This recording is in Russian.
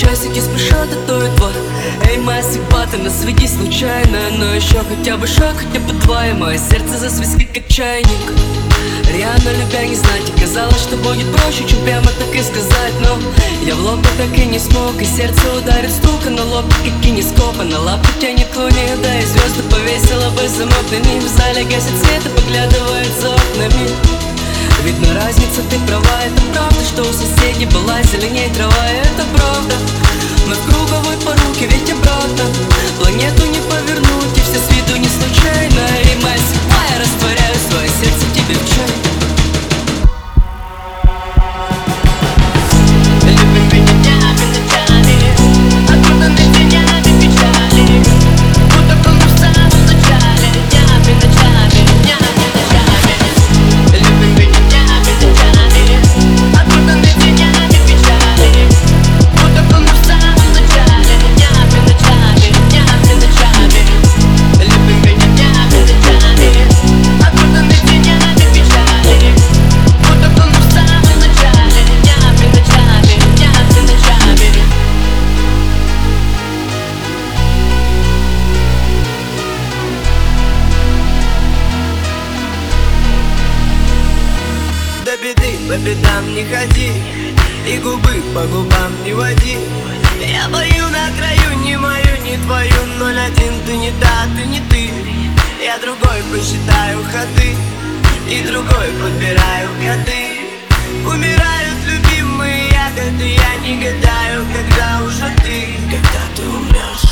часики спешат, а то и два. Эй, моя судьба, ты нас веди случайно, но еще хотя бы шаг, хотя бы два, и мое сердце засвистит, как чайник. Реально любя не знать, и казалось, что будет проще, чем прямо так и сказать. Но я в лоб так и не смог, и сердце ударит стука на лоб, как кинескоп. А на лапу тянет к луне, да и звезды повесила бы замок на них. В зале гасит свет и поглядывает за окнами. Видно разница, ты права, это правда, что у соседей была зеленей трава. Это правда, мы в круговой поруке, ведь обратно планету не повернуть, и все с виду не случайно. И моя судьба, я растворяю свое сердце тебе в чай. Любим меня днями, ночами, окутаны тенями печали, будто помню в самом начале. Днями, ночами, днями, ночами. Любим меня днями, ночами, окутаны тенями печали, будто помню в самом начале. Днями, ночами, днями, ночами. Любим меня днями, ночами, окутаны тенями печали, будто помню в самом начале. Днями, ночами, днями, ночами. До беды по бедам не ходи, и губы по губам не води. Я бою на краю, не мою, не твою. 0-1, ты не та, ты не ты. Я другой посчитаю ходы, и другой подбираю коты. Умирают любимые ягоды, я не гадаю, когда уже ты, когда ты умрешь.